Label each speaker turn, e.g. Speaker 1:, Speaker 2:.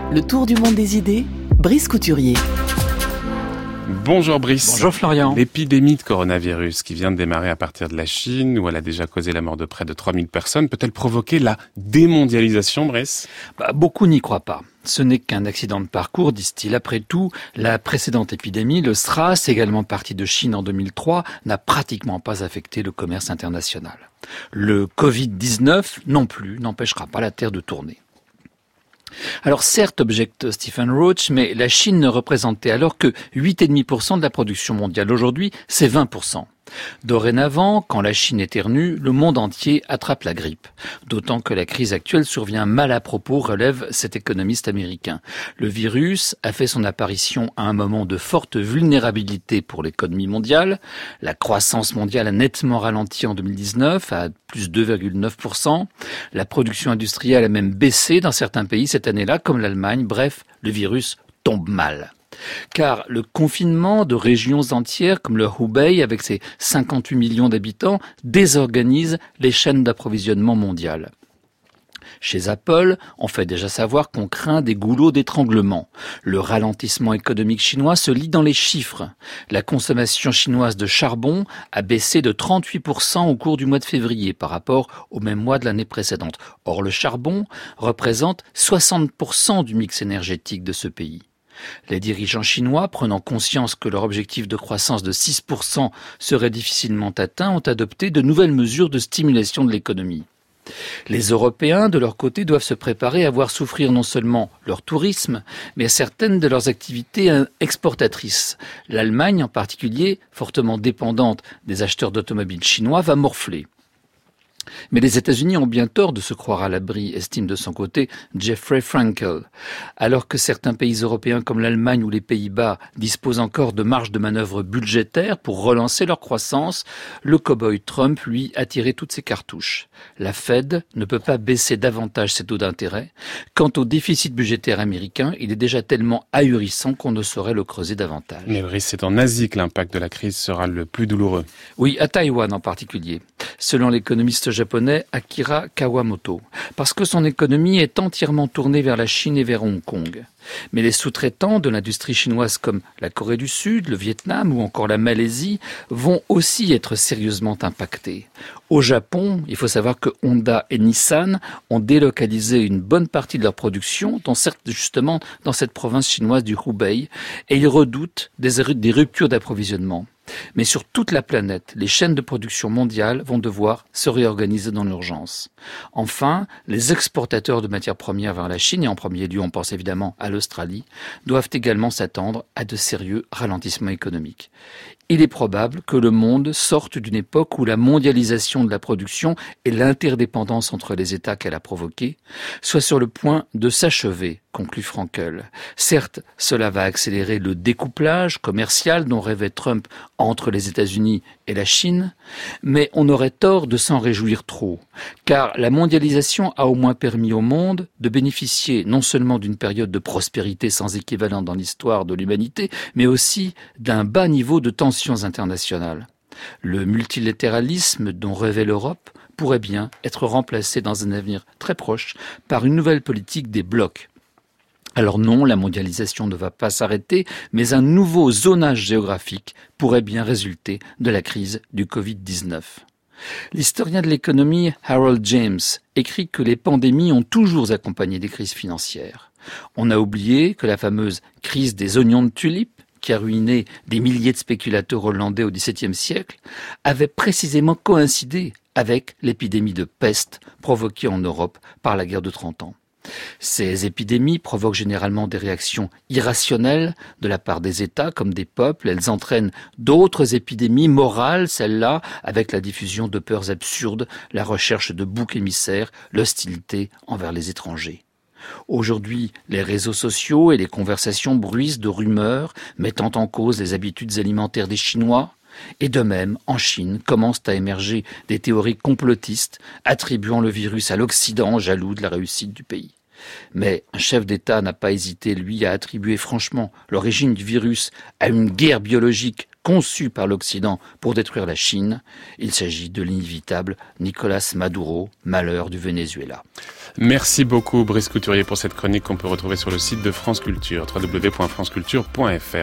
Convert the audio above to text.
Speaker 1: Le tour du monde des idées, Brice Couturier.
Speaker 2: Bonjour Brice.
Speaker 3: Bonjour Florian.
Speaker 2: L'épidémie de coronavirus qui vient de démarrer à partir de la Chine, où elle a déjà causé la mort de près de 3000 personnes, peut-elle provoquer la démondialisation, Brice ?
Speaker 3: Beaucoup n'y croient pas. Ce n'est qu'un accident de parcours, disent-ils. Après tout, la précédente épidémie, le SRAS, également parti de Chine en 2003, n'a pratiquement pas affecté le commerce international. Le Covid-19, non plus, n'empêchera pas la Terre de tourner. Alors certes, objecte Stephen Roach, mais la Chine ne représentait alors que 8,5% de la production mondiale. Aujourd'hui, c'est 20%. Dorénavant, quand la Chine éternue, le monde entier attrape la grippe. D'autant que la crise actuelle survient mal à propos, relève cet économiste américain. Le virus a fait son apparition à un moment de forte vulnérabilité pour l'économie mondiale. La croissance mondiale a nettement ralenti en 2019 à plus 2,9%. La production industrielle a même baissé dans certains pays cette année-là, comme l'Allemagne. Bref, le virus tombe mal. Car le confinement de régions entières comme le Hubei, avec ses 58 millions d'habitants, désorganise les chaînes d'approvisionnement mondiales. Chez Apple, on fait déjà savoir qu'on craint des goulots d'étranglement. Le ralentissement économique chinois se lit dans les chiffres. La consommation chinoise de charbon a baissé de 38% au cours du mois de février par rapport au même mois de l'année précédente. Or, le charbon représente 60% du mix énergétique de ce pays. Les dirigeants chinois, prenant conscience que leur objectif de croissance de 6% serait difficilement atteint, ont adopté de nouvelles mesures de stimulation de l'économie. Les Européens, de leur côté, doivent se préparer à voir souffrir non seulement leur tourisme, mais certaines de leurs activités exportatrices. L'Allemagne, en particulier, fortement dépendante des acheteurs d'automobiles chinois, va morfler. Mais les États-Unis ont bien tort de se croire à l'abri, estime de son côté Jeffrey Frankel. Alors que certains pays européens comme l'Allemagne ou les Pays-Bas disposent encore de marge de manœuvre budgétaire pour relancer leur croissance, le cow-boy Trump, lui, a tiré toutes ses cartouches. La Fed ne peut pas baisser davantage ses taux d'intérêt. Quant au déficit budgétaire américain, il est déjà tellement ahurissant qu'on ne saurait le creuser davantage.
Speaker 2: Mais Brice, c'est en Asie que l'impact de la crise sera le plus douloureux.
Speaker 3: Oui, à Taïwan en particulier. Selon l'économiste japonais Akira Kawamoto, parce que son économie est entièrement tournée vers la Chine et vers Hong Kong. Mais les sous-traitants de l'industrie chinoise comme la Corée du Sud, le Vietnam ou encore la Malaisie vont aussi être sérieusement impactés. Au Japon, il faut savoir que Honda et Nissan ont délocalisé une bonne partie de leur production, justement dans cette province chinoise du Hubei, et ils redoutent des ruptures d'approvisionnement. Mais sur toute la planète, les chaînes de production mondiales vont devoir se réorganiser dans l'urgence. Enfin, les exportateurs de matières premières vers la Chine, et en premier lieu on pense évidemment à l'Australie, doivent également s'attendre à de sérieux ralentissements économiques. Il est probable que le monde sorte d'une époque où la mondialisation de la production et l'interdépendance entre les États qu'elle a provoquée soient sur le point de s'achever, conclut Frankel. Certes, cela va accélérer le découplage commercial dont rêvait Trump entre les États-Unis et la Chine, mais on aurait tort de s'en réjouir trop, car la mondialisation a au moins permis au monde de bénéficier non seulement d'une période de prospérité sans équivalent dans l'histoire de l'humanité, mais aussi d'un bas niveau de tensions internationales. Le multilatéralisme dont rêvait l'Europe pourrait bien être remplacé dans un avenir très proche par une nouvelle politique des blocs. Alors non, la mondialisation ne va pas s'arrêter, mais un nouveau zonage géographique pourrait bien résulter de la crise du Covid-19. L'historien de l'économie Harold James écrit que les pandémies ont toujours accompagné des crises financières. On a oublié que la fameuse crise des oignons de tulipe, qui a ruiné des milliers de spéculateurs hollandais au XVIIe siècle, avait précisément coïncidé avec l'épidémie de peste provoquée en Europe par la guerre de 30 ans. Ces épidémies provoquent généralement des réactions irrationnelles de la part des États comme des peuples. Elles entraînent d'autres épidémies morales, celles-là, avec la diffusion de peurs absurdes, la recherche de boucs émissaires, l'hostilité envers les étrangers. Aujourd'hui, les réseaux sociaux et les conversations bruissent de rumeurs mettant en cause les habitudes alimentaires des Chinois. Et de même, en Chine, commencent à émerger des théories complotistes attribuant le virus à l'Occident, jaloux de la réussite du pays. Mais un chef d'État n'a pas hésité, lui, à attribuer franchement l'origine du virus à une guerre biologique conçu par l'Occident pour détruire la Chine. Il s'agit de l'inévitable Nicolás Maduro, malheur du Venezuela.
Speaker 2: Merci beaucoup Brice Couturier pour cette chronique qu'on peut retrouver sur le site de France Culture, www.franceculture.fr.